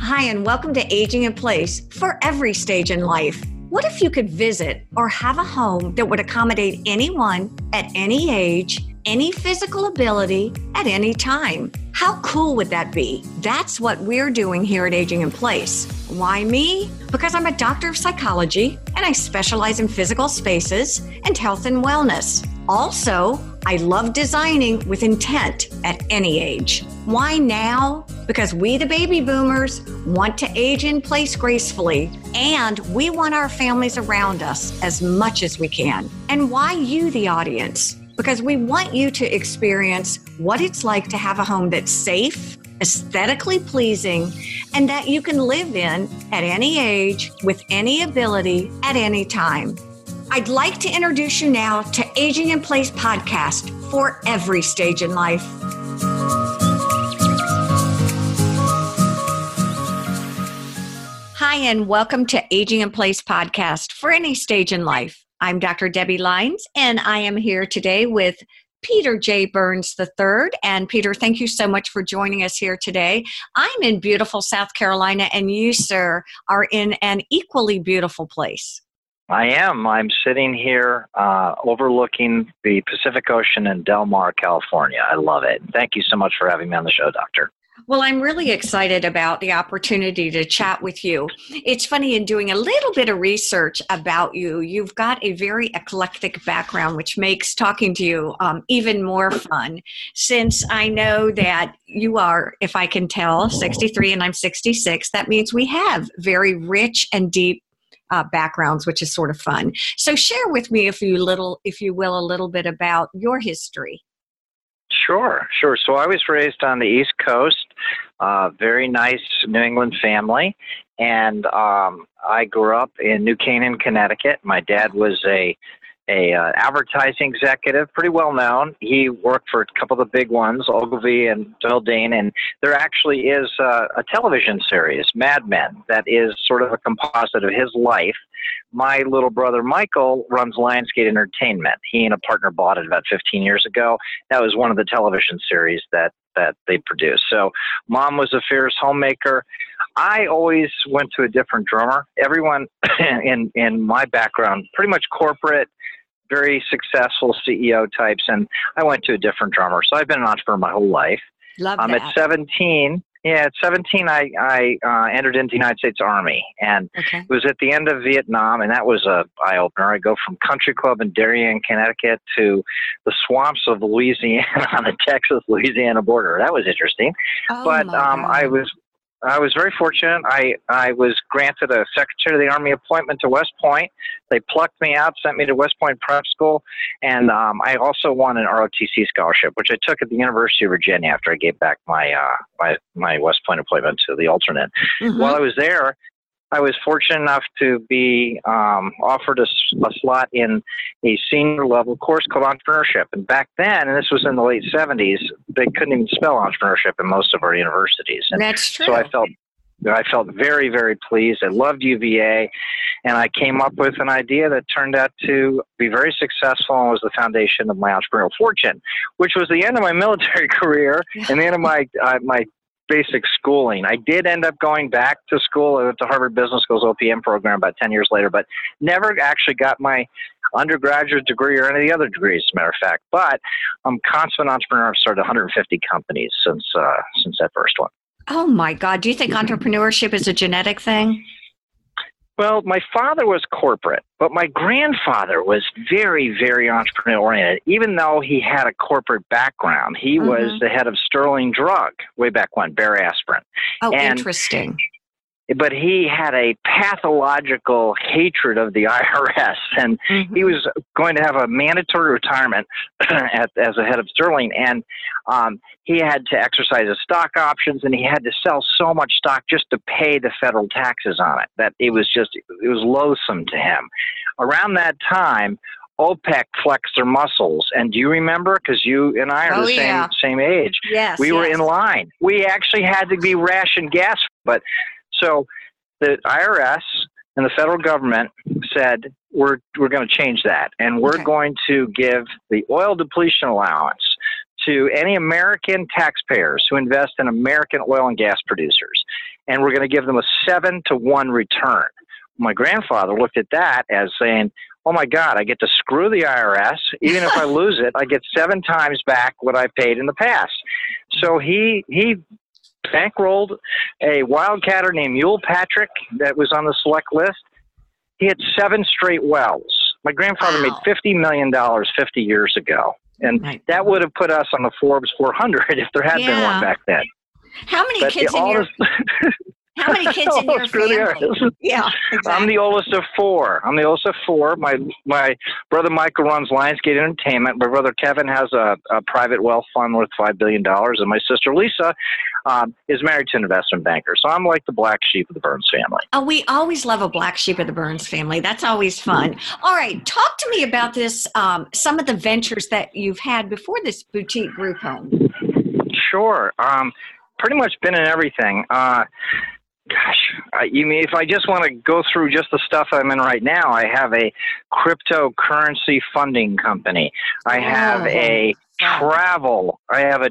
Hi, and welcome to Aging in Place for every stage in life. What if you could visit or have a home that would accommodate anyone at any age, any physical ability, at any time? How cool would that be? That's what we're doing here at Aging in Place. Why me? Because I'm a doctor of psychology and I specialize in physical spaces and health and wellness. Also, I love designing with intent at any age. Why now? Because we, the baby boomers, want to age in place gracefully, and we want our families around us as much as we can. And why you, the audience? Because we want you to experience what it's like to have a home that's safe, aesthetically pleasing, and that you can live in at any age, with any ability, at any time. I'd like to introduce you now to Aging in Place podcast for every stage in life. Hi, and welcome to Aging in Place podcast for any stage in life. I'm Dr. Debbie Lyons, and I am here today with Peter J. Burns III. And Peter, thank you so much for joining us here today. I'm in beautiful South Carolina, and you, sir, are in an equally beautiful place. I am. I'm sitting here overlooking the Pacific Ocean in Del Mar, California. I love it. Thank you so much for having me on the show, Doctor. Well, I'm really excited about the opportunity to chat with you. It's funny, in doing a little bit of research about you, you've got a very eclectic background, which makes talking to you even more fun, since I know that you are, if I can tell, 63 and I'm 66. That means we have very rich and deep backgrounds, which is sort of fun. So share with me, if you will, a little bit about your history. Sure. So I was raised on the East Coast, very nice New England family, and I grew up in New Canaan, Connecticut. My dad was a advertising executive, pretty well known. He worked for a couple of the big ones, Ogilvy and Dane, and there actually is a television series, Mad Men, that is sort of a composite of his life. My little brother Michael runs Lionsgate Entertainment. He and a partner bought it about 15 years ago. That was one of the television series that they produced. So Mom was a fierce homemaker. I always went to a different drummer. Everyone in my background, pretty much corporate, very successful CEO types, and I went to a different drummer. So I've been an entrepreneur my whole life. Love that. At 17, I entered into the United States Army, and It was at the end of Vietnam, and that was a eye-opener. I go from country club in Darien, Connecticut, to the swamps of Louisiana on the Texas-Louisiana border. That was interesting. I was very fortunate. I was granted a Secretary of the Army appointment to West Point. They plucked me out, sent me to West Point Prep School, and I also won an ROTC scholarship, which I took at the University of Virginia after I gave back my West Point appointment to the alternate. Mm-hmm. While I was there, I was fortunate enough to be offered a slot in a senior level course called entrepreneurship. And back then, and this was in the late 70s, they couldn't even spell entrepreneurship in most of our universities. And that's true. So I felt very, very pleased. I loved UVA, and I came up with an idea that turned out to be very successful and was the foundation of my entrepreneurial fortune, which was the end of my military career and the end of my basic schooling. I did end up going back to school. I went to Harvard Business School's OPM program about 10 years later, but never actually got my undergraduate degree or any of the other degrees, as a matter of fact. But I'm a consummate entrepreneur. I've started 150 companies since that first one. Oh my God. Do you think entrepreneurship is a genetic thing? Well, my father was corporate, but my grandfather was very, very entrepreneurial-oriented. Even though he had a corporate background, he was the head of Sterling Drug way back when, Bayer Aspirin. Oh, interesting. But he had a pathological hatred of the IRS, and he was going to have a mandatory retirement as a head of Sterling, and he had to exercise his stock options, and he had to sell so much stock just to pay the federal taxes on it that it was loathsome to him. Around that time, OPEC flexed their muscles. And do you remember? Because you and I are the same age. Yes, we were in line. We actually had to be rationed gas, but so the IRS and the federal government said, we're going to change that, and we're going to give the oil depletion allowance to any American taxpayers who invest in American oil and gas producers. and we're going to give them a 7-to-1 return. My grandfather looked at that as saying, oh my God, I get to screw the IRS. Even if I lose it, I get 7 times back what I paid in the past. So he bankrolled a wildcatter named Ewell Patrick that was on the select list. He had 7 straight wells. My grandfather made $50 million 50 years ago. And that would have put us on the Forbes 400 if there had been one back then. How many kids in your How many kids in your family? Yeah, exactly. I'm the oldest of 4. My brother Michael runs Lionsgate Entertainment. My brother Kevin has a private wealth fund worth $5 billion. And my sister Lisa is married to an investment banker. So I'm like the black sheep of the Burns family. Oh, we always love a black sheep of the Burns family. That's always fun. All right. Talk to me about this, some of the ventures that you've had before this boutique group home. Sure. Pretty much been in everything. You mean if I just want to go through just the stuff I'm in right now, I have a cryptocurrency funding company. I have a travel,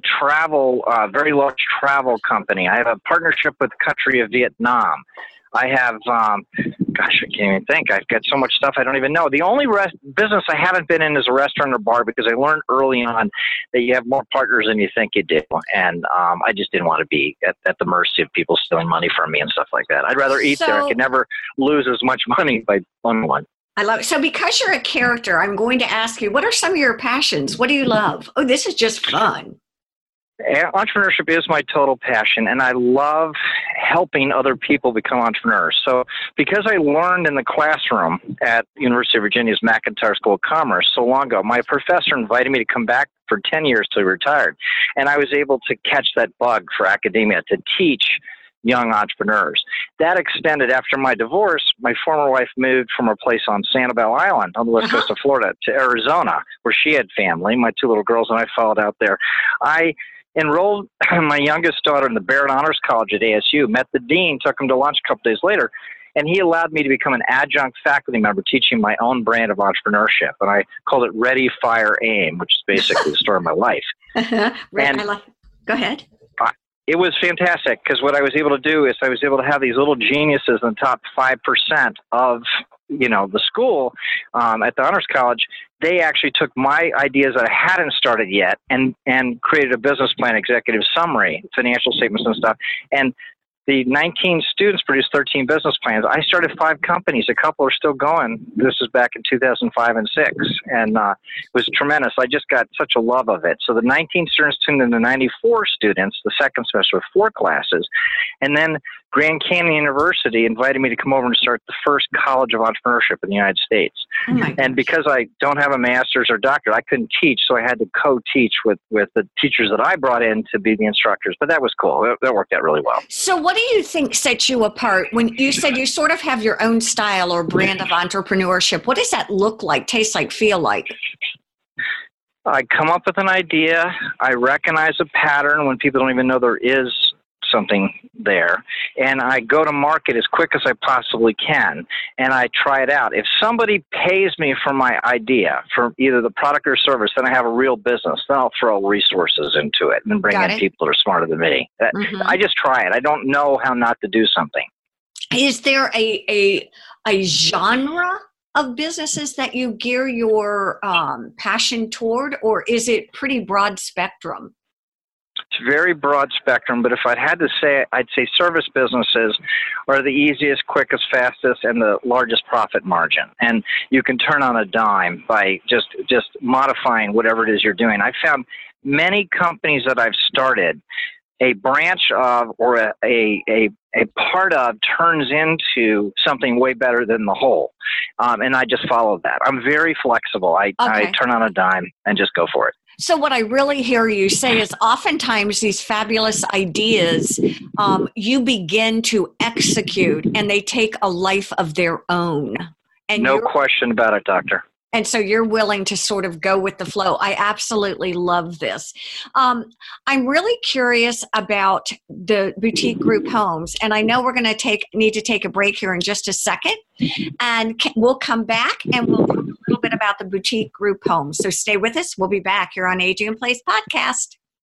very large travel company. I have a partnership with the country of Vietnam. I have, I can't even think. I've got so much stuff I don't even know. The only business I haven't been in is a restaurant or bar because I learned early on that you have more partners than you think you do. And I just didn't want to be at the mercy of people stealing money from me and stuff like that. I'd rather eat there. I could never lose as much money by owning one. I love it. So because you're a character, I'm going to ask you, what are some of your passions? What do you love? Oh, this is just fun. Entrepreneurship is my total passion, and I love helping other people become entrepreneurs. So because I learned in the classroom at University of Virginia's McIntire School of Commerce so long ago, my professor invited me to come back for 10 years till he retired. And I was able to catch that bug for academia to teach young entrepreneurs. That extended after my divorce. My former wife moved from her place on Sanibel Island on the west coast of Florida to Arizona, where she had family. My 2 little girls and I followed out there. I enrolled my youngest daughter in the Barrett Honors College at ASU, met the dean, took him to lunch a couple days later, and he allowed me to become an adjunct faculty member teaching my own brand of entrepreneurship. And I called it Ready, Fire, Aim, which is basically the story of my life. Go ahead. It was fantastic because what I was able to do is I was able to have these little geniuses in the top 5% of the school at the Honors College. They actually took my ideas that I hadn't started yet and created a business plan, executive summary, financial statements and stuff. And the 19 students produced 13 business plans. I started 5 companies. A couple are still going. This is back in 2005 and 6. And it was tremendous. I just got such a love of it. So the 19 students turned into 94 students the second semester with 4 classes. And then Grand Canyon University invited me to come over and start the first college of entrepreneurship in the United States. And because I don't have a master's or doctorate, I couldn't teach, so I had to co-teach with the teachers that I brought in to be the instructors. But that was cool. That worked out really well. So what do you think sets you apart when you said you sort of have your own style or brand of entrepreneurship? What does that look like, taste like, feel like? I come up with an idea. I recognize a pattern when people don't even know there is something there, and I go to market as quick as I possibly can, and I try it out. If somebody pays me for my idea, for either the product or service, then I have a real business. Then I'll throw resources into it and bring in people that are smarter than me. I just try it. I don't know how not to do something. Is there a genre of businesses that you gear your passion toward, or is it pretty broad spectrum? It's very broad spectrum, but if I had to say, I'd say service businesses are the easiest, quickest, fastest, and the largest profit margin. And you can turn on a dime by just modifying whatever it is you're doing. I found many companies that I've started, a branch of or a part of turns into something way better than the whole. And I just follow that. I'm very flexible. I turn on a dime and just go for it. So what I really hear you say is oftentimes these fabulous ideas, you begin to execute and they take a life of their own. And no question about it, Doctor. And so you're willing to sort of go with the flow. I absolutely love this. I'm really curious about the boutique group homes. And I know we're going to need to take a break here in just a second. And we'll come back and we'll talk a little bit about the boutique group homes. So stay with us. We'll be back here on Aging in Place podcast.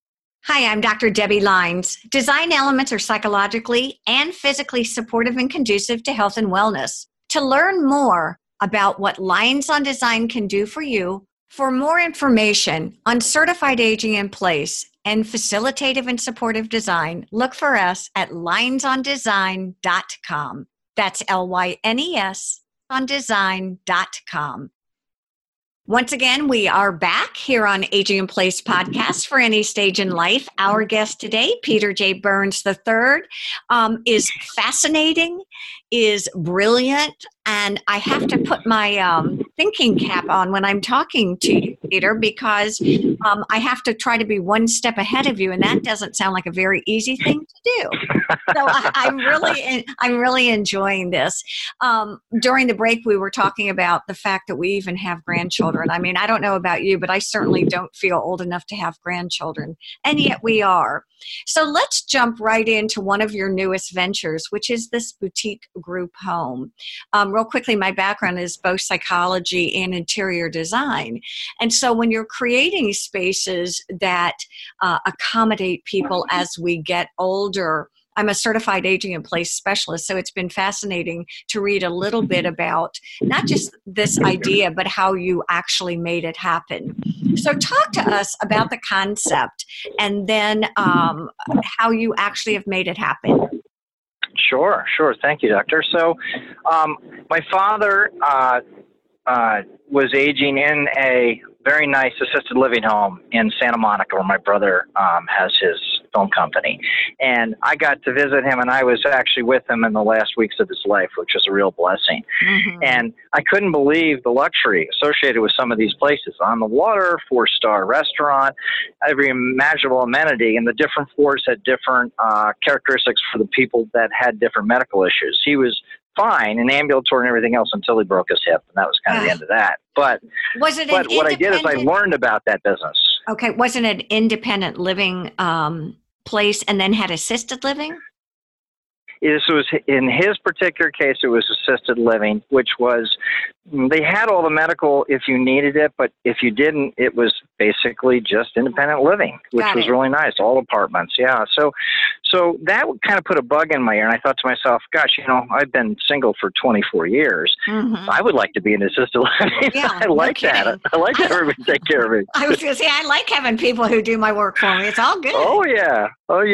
Hi, I'm Dr. Debbie Lines. Design elements are psychologically and physically supportive and conducive to health and wellness. To learn more about what Lines on Design can do for you, for more information on certified aging in place and facilitative and supportive design, look for us at linesondesign.com. That's LYNES on design.com. Once again, we are back here on Aging in Place podcast for any stage in life. Our guest today, Peter J. Burns III, is fascinating, is brilliant, and I have to put my thinking cap on when I'm talking to you, Peter, because I have to try to be one step ahead of you, and that doesn't sound like a very easy thing to do. So I'm really enjoying this. During the break, we were talking about the fact that we even have grandchildren. I mean, I don't know about you, but I certainly don't feel old enough to have grandchildren, and yet we are. So let's jump right into one of your newest ventures, which is this boutique group home. Real quickly, my background is both psychology and interior design. And so when you're creating spaces that accommodate people as we get older, I'm a certified aging in place specialist, so it's been fascinating to read a little bit about not just this idea, but how you actually made it happen. So talk to us about the concept and then how you actually have made it happen. Sure. Thank you, Doctor. So my father was aging in a very nice assisted living home in Santa Monica, where my brother has his film company. And I got to visit him, and I was actually with him in the last weeks of his life, which was a real blessing. Mm-hmm. And I couldn't believe the luxury associated with some of these places. On the water, 4-star restaurant, every imaginable amenity, and the different floors had different characteristics for the people that had different medical issues. He was fine and ambulatory and everything else until he broke his hip, and that was kind of the end of that. But what I did is I learned about that business. Okay, wasn't it an independent living place and then had assisted living? This was, in his particular case, it was assisted living, which was, they had all the medical if you needed it, but if you didn't, it was basically just independent living, which was really nice, all apartments, yeah. So that kind of put a bug in my ear, and I thought to myself, gosh, I've been single for 24 years. Mm-hmm. I would like to be in assisted living. Yeah, I like that. I like that everybody take care of me. I was going to say, I like having people who do my work for me. It's all good. Oh, yeah.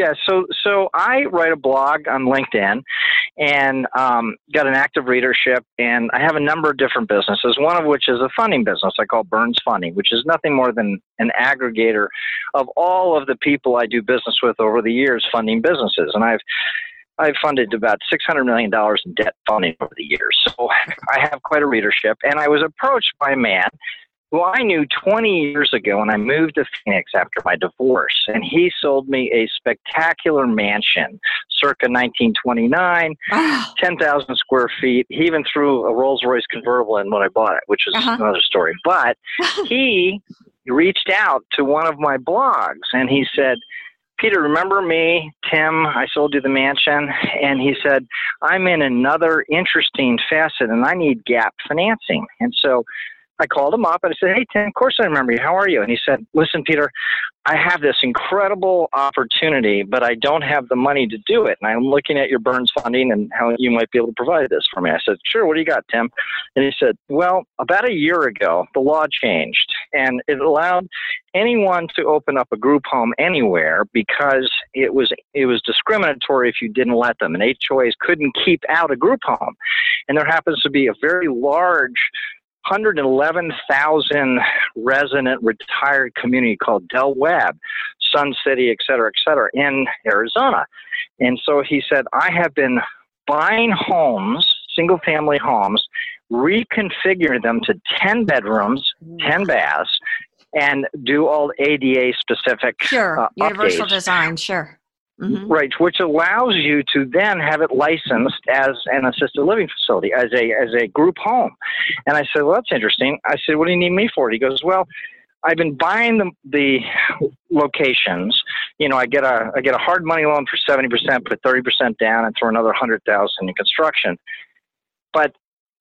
So I write a blog on LinkedIn and got an active readership, and I have a number of different businesses, one of which is a funding business I call Burns Funding, which is nothing more than an aggregator of all of the people I do business with over the years funding businesses. And I've funded about $600 million in debt funding over the years. So I have quite a readership. And I was approached by a man who I knew 20 years ago when I moved to Phoenix after my divorce. And he sold me a spectacular mansion, circa 1929, 10,000 square feet. He even threw a Rolls-Royce convertible in when I bought it, which is another story. But he reached out to one of my blogs, and he said, Peter, remember me, Tim? I sold you the mansion. And he said, I'm in another interesting facet, and I need gap financing. And so I called him up and I said, hey, Tim, of course I remember you. How are you? And he said, listen, Peter, I have this incredible opportunity, but I don't have the money to do it. And I'm looking at your Burns Funding and how you might be able to provide this for me. I said, sure, what do you got, Tim? And he said, well, about a year ago, the law changed, and it allowed anyone to open up a group home anywhere because it was discriminatory if you didn't let them. And HOAs couldn't keep out a group home. And there happens to be a very large 111,000 resident retired community called Del Webb, Sun City, et cetera, in Arizona. And so he said, I have been buying homes, single-family homes, reconfigure them to 10 bedrooms, 10 baths, and do all ADA-specific universal updates. Design, sure. Mm-hmm. Right, which allows you to then have it licensed as an assisted living facility, as a group home. And I said, well, that's interesting. I said, what do you need me for? He goes, well, I've been buying the locations. I get a hard money loan for 70%, put 30% down, and throw another $100,000 in construction. But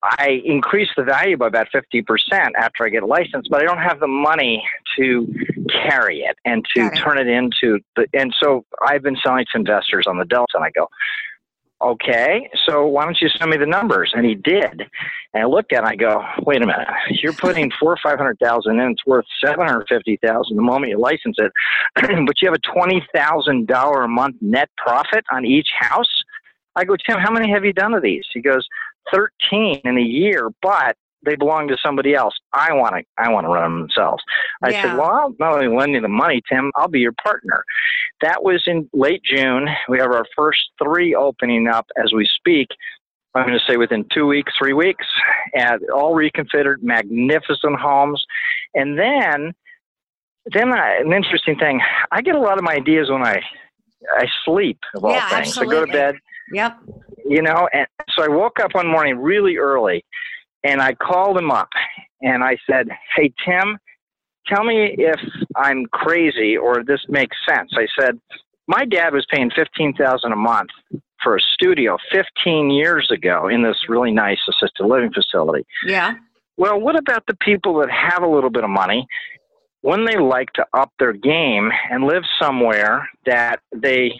I increase the value by about 50% after I get licensed, but I don't have the money to carry it and to turn it into and so I've been selling to investors on the Delta, and I go, okay, so why don't you send me the numbers? And he did. And I looked at it and I go, wait a minute, you're putting $400,000 or $500,000 in, it's worth $750,000 the moment you license it, but you have a $20,000 a month net profit on each house? I go, Tim, how many have you done of these? He goes, 13 in a year, but they belong to somebody else. I want to run them themselves. I said, well, I'll not only lend you the money, Tim, I'll be your partner. That was in late June. We have our first 3 opening up as we speak. I'm going to say within 2 weeks, 3 weeks, and all reconfigured, magnificent homes. And then an interesting thing, I get a lot of my ideas when I sleep, of all things. Absolutely. I go to bed. Yep. And so I woke up one morning really early, and I called him up, and I said, hey, Tim, tell me if I'm crazy or this makes sense. I said, my dad was paying $15,000 a month for a studio 15 years ago in this really nice assisted living facility. Yeah. Well, what about the people that have a little bit of money when they like to up their game and live somewhere that they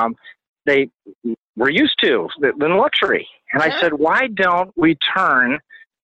were used to, the luxury? And I said, why don't we turn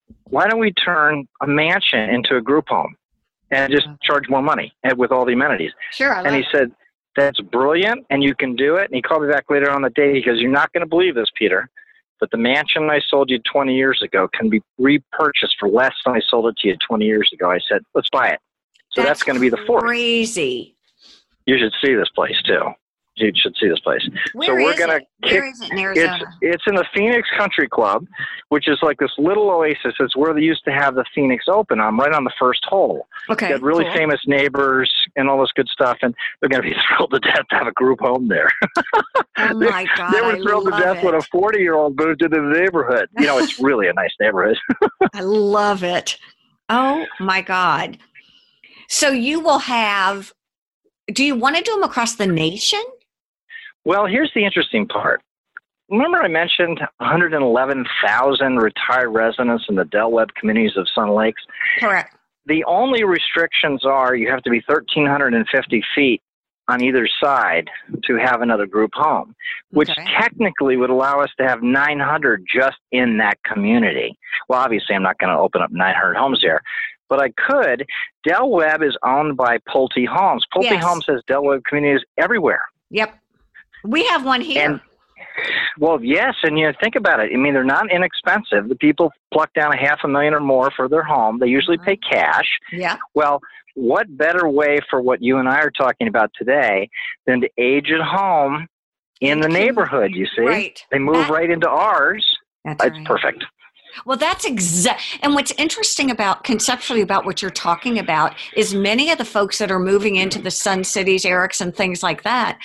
a mansion into a group home and just charge more money with all the amenities? Sure. And he said, that's brilliant, and you can do it. And he called me back later on the day. He goes, you're not going to believe this, Peter, but the mansion I sold you 20 years ago can be repurchased for less than I sold it to you 20 years ago. I said, let's buy it. So that's going to be the 4th. Crazy. You should see this place, too. You should see this place. Where is it in Arizona? It's in the Phoenix Country Club, which is like this little oasis. It's where they used to have the Phoenix Open. I'm right on the first hole. Okay. Got really famous neighbors and all this good stuff, and they're going to be thrilled to death to have a group home there. Oh my God! They were thrilled to death when a 40-year-old moved into the neighborhood. It's really a nice neighborhood. I love it. Oh my God! So you will have. Do you want to do them across the nation? Well, here's the interesting part. Remember I mentioned 111,000 retired residents in the Del Webb communities of Sun Lakes? Correct. The only restrictions are you have to be 1,350 feet on either side to have another group home, which technically would allow us to have 900 just in that community. Well, obviously, I'm not going to open up 900 homes there, but I could. Del Webb is owned by Pulte Homes. Pulte Homes has Del Webb communities everywhere. Yep. We have one here. Well, yes, and think about it. I mean, they're not inexpensive. The people pluck down $500,000 or more for their home. They usually pay cash. Yeah. Well, what better way for what you and I are talking about today than to age at home in the neighborhood, you see? Right. They move right into ours. That's it's right. perfect. Well, that's and what's interesting conceptually about what you're talking about is many of the folks that are moving into the Sun Cities, Erickson, things like that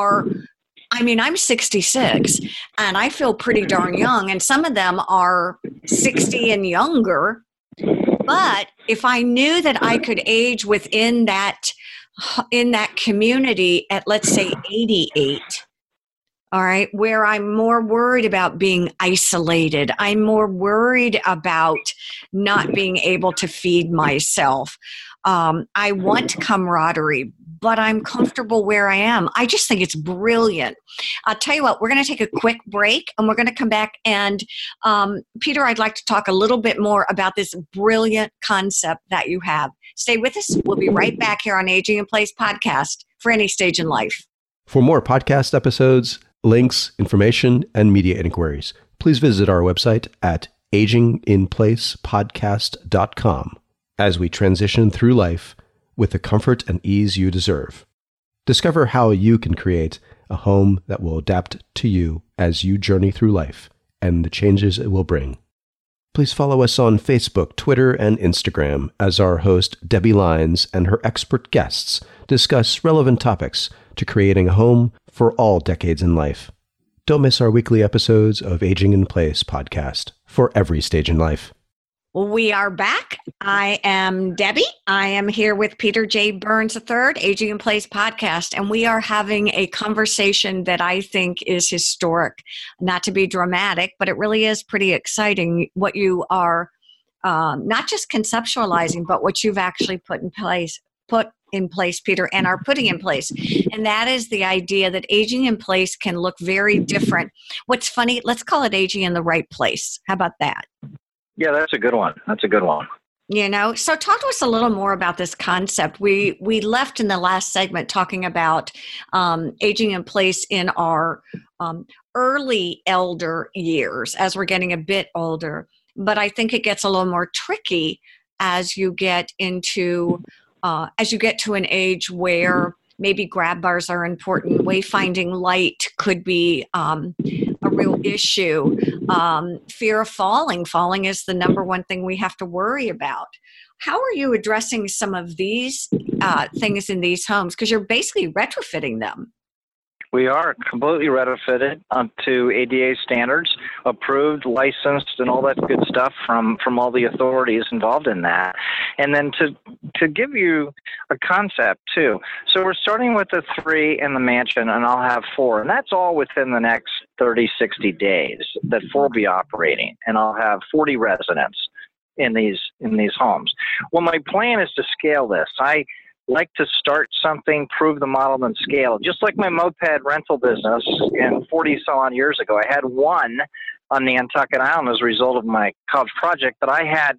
I'm 66 and I feel pretty darn young, and some of them are 60 and younger. But if I knew that I could age within that community at, let's say, 88, all right, where I'm more worried about being isolated, I'm more worried about not being able to feed myself. I want camaraderie, but I'm comfortable where I am. I just think it's brilliant. I'll tell you what, we're going to take a quick break and we're going to come back. And Peter, I'd like to talk a little bit more about this brilliant concept that you have. Stay with us. We'll be right back here on Aging in Place podcast for any stage in life. For more podcast episodes, links, information, and media inquiries, please visit our website at aginginplacepodcast.com as we transition through life with the comfort and ease you deserve. Discover how you can create a home that will adapt to you as you journey through life and the changes it will bring. Please follow us on Facebook, Twitter, and Instagram as our host, Debbie Lyons, and her expert guests discuss relevant topics to creating a home for all decades in life. Don't miss our weekly episodes of Aging in Place podcast for every stage in life. We are back. I am Debbie. I am here with Peter J. Burns III, Aging in Place podcast, and we are having a conversation that I think is historic. Not to be dramatic, but it really is pretty exciting what you are not just conceptualizing, but what you've actually put in place, Peter, and are putting in place. And that is the idea that aging in place can look very different. What's funny, let's call it aging in the right place. How about that? Yeah, that's a good one. So talk to us a little more about this concept. We left in the last segment talking about aging in place in our early elder years as we're getting a bit older. But I think it gets a little more tricky as you get to an age where maybe grab bars are important. Wayfinding light could be a real issue. Fear of falling. Falling is the number one thing we have to worry about. How are you addressing some of these things in these homes? Because you're basically retrofitting them. We are completely retrofitted to ADA standards, approved, licensed, and all that good stuff from all the authorities involved in that. And then to give you a concept, too. So we're starting with the 3 in the mansion, and I'll have 4. And that's all within the next 30, 60 days that 4 will be operating. And I'll have 40 residents in these homes. Well, my plan is to scale this. I like to start something, prove the model, then scale. Just like my moped rental business in 40-some-odd years ago. I had one on the Nantucket Island as a result of my college project, but I had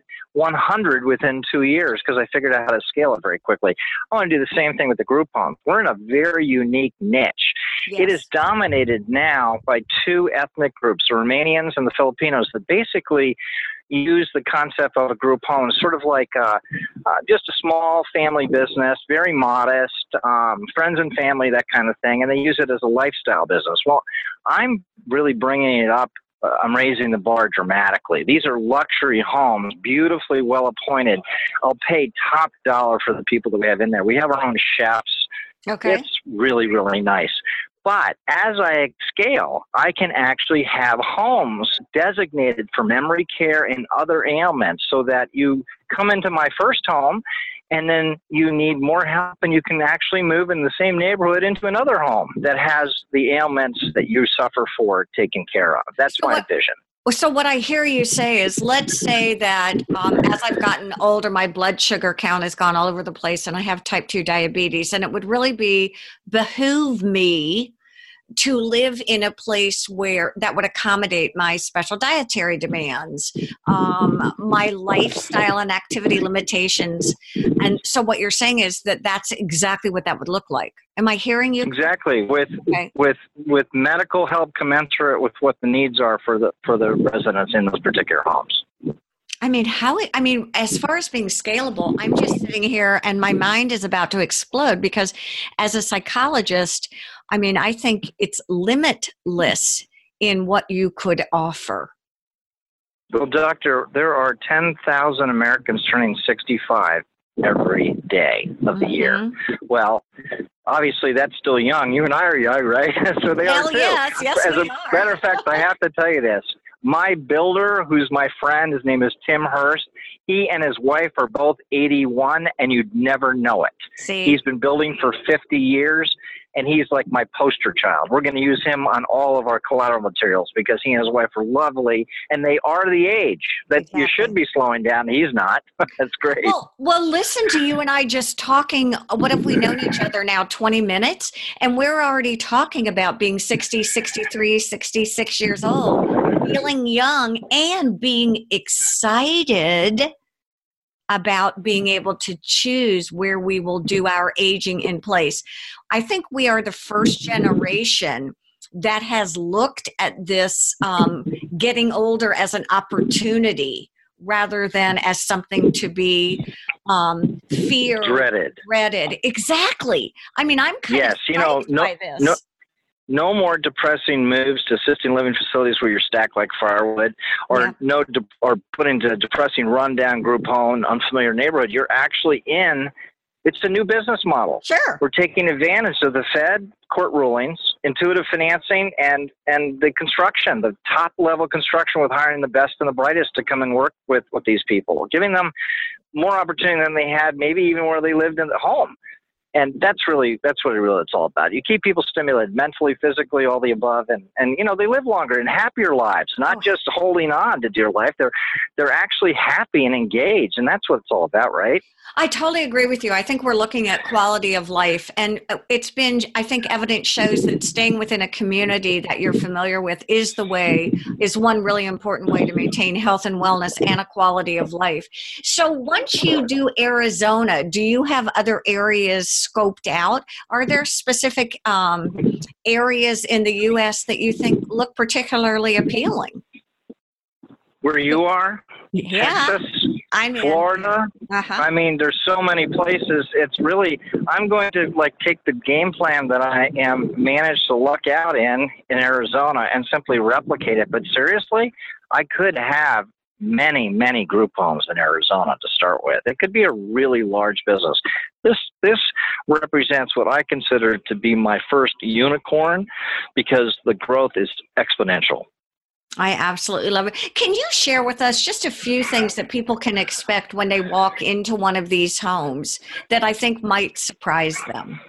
100 within 2 years because I figured out how to scale it very quickly. I want to do the same thing with the group home. We're in a very unique niche. Yes. It is dominated now by 2 ethnic groups, the Romanians and the Filipinos, that basically use the concept of a group home, sort of like just a small family business, very modest, friends and family, that kind of thing, and they use it as a lifestyle business. Well, I'm really bringing it up. I'm raising the bar dramatically. These are luxury homes, beautifully well appointed. I'll pay top dollar for the people that we have in there. We have our own chefs. Okay. It's really, really nice. But as I scale, I can actually have homes designated for memory care and other ailments so that you come into my first home and then you need more help and you can actually move in the same neighborhood into another home that has the ailments that you suffer for taken care of. That's my vision. So what I hear you say is, let's say that as I've gotten older, my blood sugar count has gone all over the place and I have type 2 diabetes, and it would really behoove me to live in a place where that would accommodate my special dietary demands, my lifestyle and activity limitations. And so what you're saying is that that's exactly what that would look like. Am I hearing you? Exactly. With medical help commensurate with what the needs are for the residents in those particular homes. I mean, as far as being scalable, I'm just sitting here and my mind is about to explode because as a psychologist, I think it's limitless in what you could offer. Well, doctor, there are 10,000 Americans turning 65 every day of the year. Well, obviously that's still young. You and I are young, right? So they are too. Yes, As a matter of fact, I have to tell you this. My builder, who's my friend, his name is Tim Hurst. He and his wife are both 81, and you'd never know it. See? He's been building for 50 years, and he's like my poster child. We're going to use him on all of our collateral materials because he and his wife are lovely, and they are the age that you should be slowing down. He's not. That's great. Well, listen to you and I just talking. What have we known each other now 20 minutes? And we're already talking about being 60, 63, 66 years old, feeling young and being excited about being able to choose where we will do our aging in place. I think we are the first generation that has looked at this getting older as an opportunity rather than as something to be feared. Dreaded. Exactly. I'm kind of excited by this. No more depressing moves to assisted living facilities where you're stacked like firewood, or or put into a depressing rundown group home, unfamiliar neighborhood. You're actually in It's a new business model. Sure. We're taking advantage of the Fed court rulings, intuitive financing, and the construction, the top level construction, with hiring the best and the brightest to come and work with these people, giving them more opportunity than they had, maybe even where they lived in the home. And that's what it's all about. You keep people stimulated mentally, physically, all the above, and they live longer and happier lives, not just holding on to dear life. They're actually happy and engaged, and that's what it's all about, right? I totally agree with you. I think we're looking at quality of life, and I think evidence shows that staying within a community that you're familiar with is one really important way to maintain health and wellness and a quality of life. So once you do Arizona, do you have other areas scoped out? Are there specific areas in the U.S. that you think look particularly appealing? Where you are? Yeah. Texas, Florida. Uh-huh. I mean, there's so many places. It's really, I'm going to take the game plan that I am managed to luck out in Arizona and simply replicate it. But seriously, I could have many, many group homes in Arizona to start with. It could be a really large business. This represents what I consider to be my first unicorn, because the growth is exponential. I absolutely love it. Can you share with us just a few things that people can expect when they walk into one of these homes that I think might surprise them?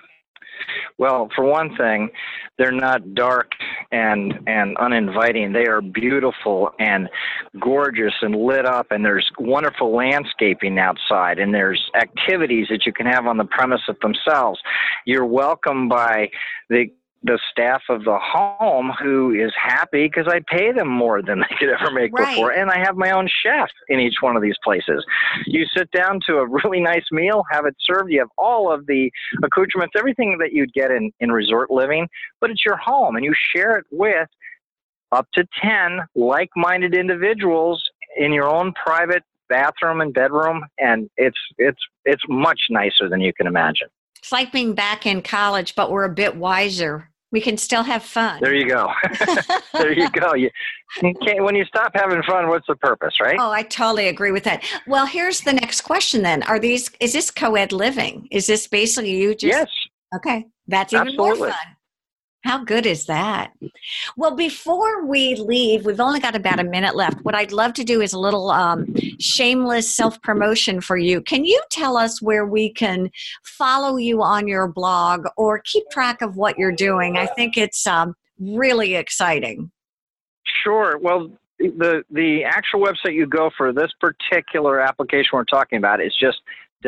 Well, for one thing, they're not dark and uninviting. They are beautiful and gorgeous and lit up, and there's wonderful landscaping outside, and there's activities that you can have on the premises themselves. You're welcomed by the staff of the home, who is happy because I pay them more than they could ever make before. And I have my own chef in each one of these places. You sit down to a really nice meal, have it served. You have all of the accoutrements, everything that you'd get in resort living, but it's your home, and you share it with up to 10 like-minded individuals in your own private bathroom and bedroom. And it's much nicer than you can imagine. It's like being back in college, but we're a bit wiser. We can still have fun. There you go. There you go. You can't, when you stop having fun, what's the purpose, right? Oh, I totally agree with that. Well, here's the next question then. Is this co-ed living? Is this basically you just... Yes. Okay. That's even Absolutely. more fun. How good is that? Well, before we leave, we've only got about a minute left. What I'd love to do is a little shameless self-promotion for you. Can you tell us where we can follow you on your blog or keep track of what you're doing? I think it's really exciting. Sure. Well, the actual website you go for this particular application we're talking about is just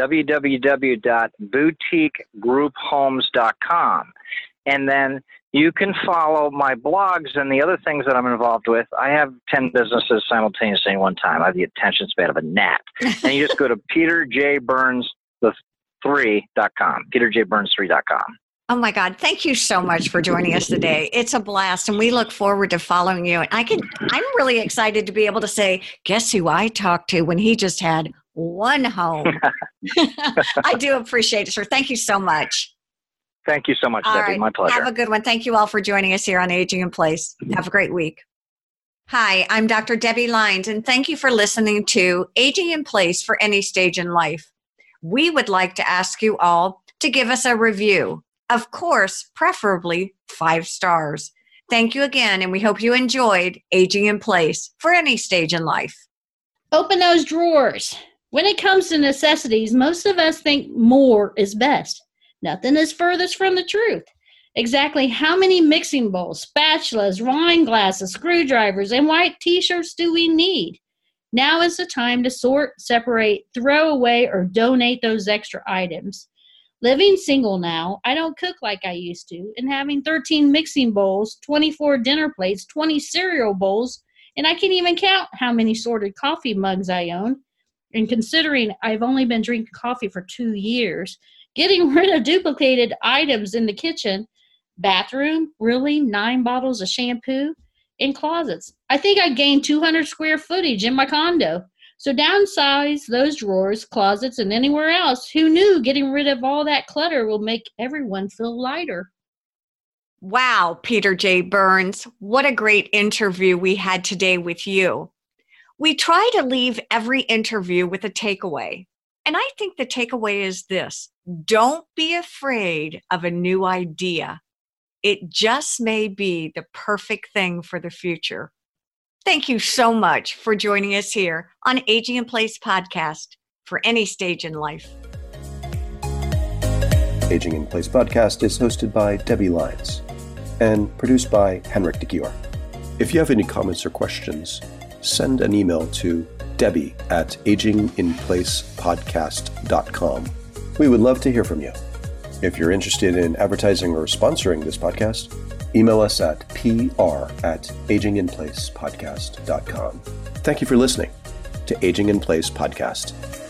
www.boutiquegrouphomes.com. And then you can follow my blogs and the other things that I'm involved with. I have 10 businesses simultaneously at one time. I have the attention span of a gnat. And you just go to peterjburns3.com, peterjburns3.com. Oh my God. Thank you so much for joining us today. It's a blast, and we look forward to following you. And I'm really excited to be able to say, guess who I talked to when he just had one home. I do appreciate it, sir. Thank you so much. Thank you so much, Debbie. Right. My pleasure. Have a good one. Thank you all for joining us here on Aging in Place. Have a great week. Hi, I'm Dr. Debbie Lyons, and thank you for listening to Aging in Place for Any Stage in Life. We would like to ask you all to give us a review. Of course, preferably 5 stars. Thank you again, and we hope you enjoyed Aging in Place for Any Stage in Life. Open those drawers. When it comes to necessities, most of us think more is best. Nothing is furthest from the truth. Exactly how many mixing bowls, spatulas, wine glasses, screwdrivers, and white t-shirts do we need? Now is the time to sort, separate, throw away, or donate those extra items. Living single now, I don't cook like I used to, and having 13 mixing bowls, 24 dinner plates, 20 cereal bowls, and I can't even count how many sorted coffee mugs I own. And considering I've only been drinking coffee for 2 years, getting rid of duplicated items in the kitchen, bathroom, really 9 bottles of shampoo, and closets. I think I gained 200 square footage in my condo. So downsize those drawers, closets, and anywhere else. Who knew getting rid of all that clutter will make everyone feel lighter? Wow, Peter J. Burns, what a great interview we had today with you. We try to leave every interview with a takeaway. And I think the takeaway is this: don't be afraid of a new idea. It just may be the perfect thing for the future. Thank you so much for joining us here on Aging in Place podcast for any stage in life. Aging in Place podcast is hosted by Debbie Lyons and produced by Henrik de Gior. If you have any comments or questions, send an email to debbie@aginginplacepodcast.com. We would love to hear from you. If you're interested in advertising or sponsoring this podcast, email us at pr@aginginplacepodcast.com. Thank you for listening to Aging in Place podcast.